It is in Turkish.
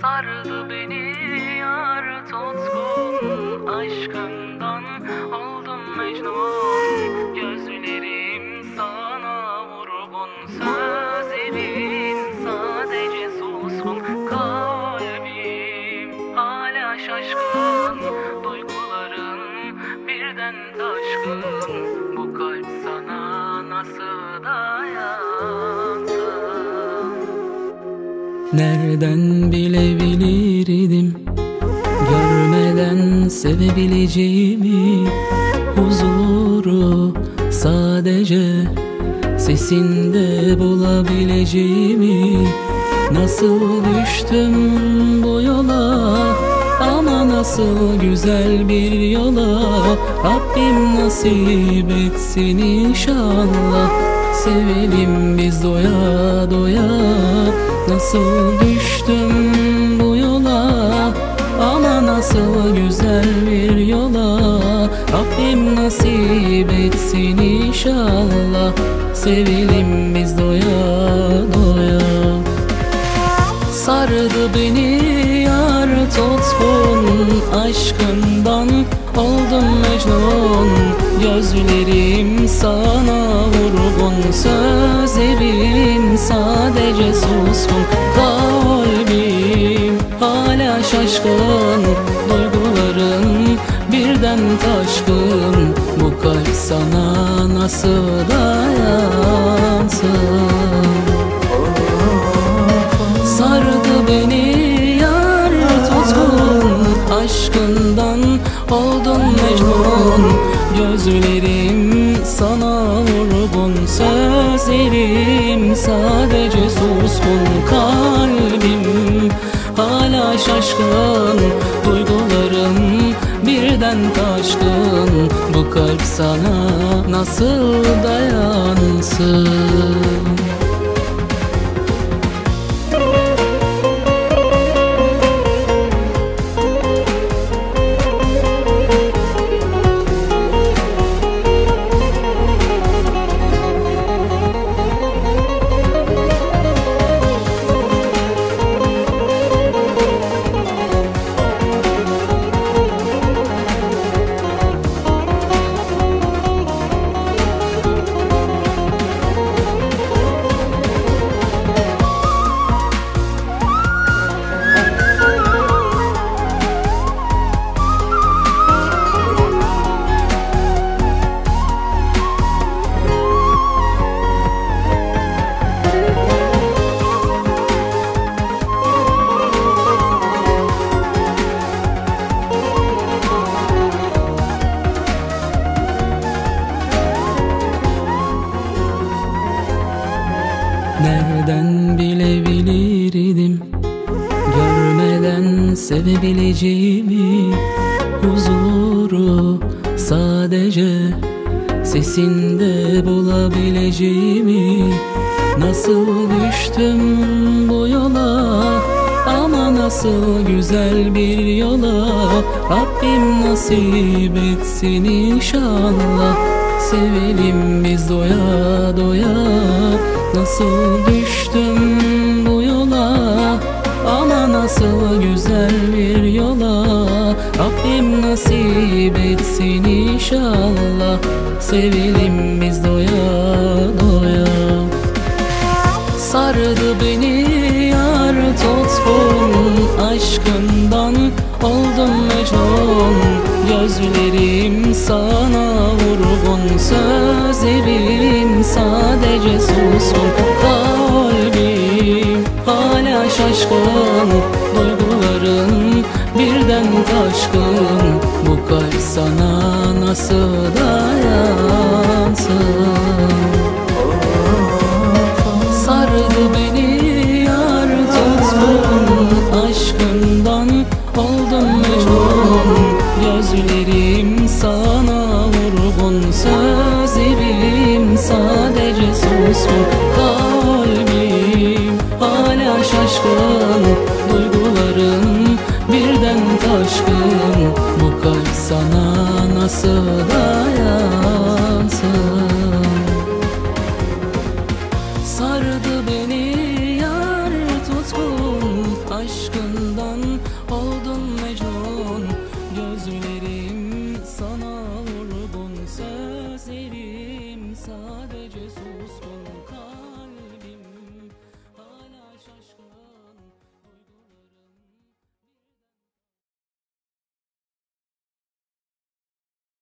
Sardı beni yar tutkun aşkından, oldum Mecnun. Gözlerim sana vurgun, sözlerin sadece suskun. Kalbim hala şaşkın, duyguların birden taşkın. Bu kalp sana nasıl dayansın? Nereden bilebilirdim görmeden sevebileceğimi? Huzuru sadece sesinde bulabileceğimi. Nasıl düştüm bu yola, ama nasıl güzel bir yola. Rabbim nasip etsin inşallah, sevelim biz doya doya. Nasıl düştüm bu yola, ama nasıl güzel bir yola. Rabbim nasip etsin inşallah, sevelim biz doya doya. Sardı beni yar tutkun aşkından, oldum Mecnun. Gözlerim sana vurgun, sözlerim sadece suskun. Kalbim hala şaşkın, duyguların birden taşkın. Bu kalp sana nasıl dayansın? Sardı beni yar tutkun aşkından, oldum Mecnun. Gözlerim sana vurgun, sözlerim sadece suskun. Kalbim hala şaşkın, duygularım birden taşkın. Bu kalp sana nasıl dayansın? Nereden bilebilirdim görmeden sevebileceğimi? Huzuru sadece sesinde bulabileceğimi. Nasıl düştüm bu yola, ama nasıl güzel bir yola. Rabbim nasip etsin inşallah, sevelim biz doya doya. Nasıl düştüm bu yola, ama nasıl güzel bir yola. Rabbim nasip etsin inşallah, sevelim biz doya doya. Sardı beni yar tutkun aşkından, oldum Mecnun. Gözlerim sana vurgun, sözlerim sadece suskun. Kalbim hala şaşkın, duyguların birden taşkın. Bu kalp sana nasıl dayansın? Sardı beni yar tutkun aşkından, oldum Mecnun. Gözlerim sana vurgun, sözlerim sadece suskun. Kalbim hala şaşkın, duyguların birden taşkın. Bu kalp sana nasıl dayansın? Sardı beni yar tutkun aşkından. Benim sana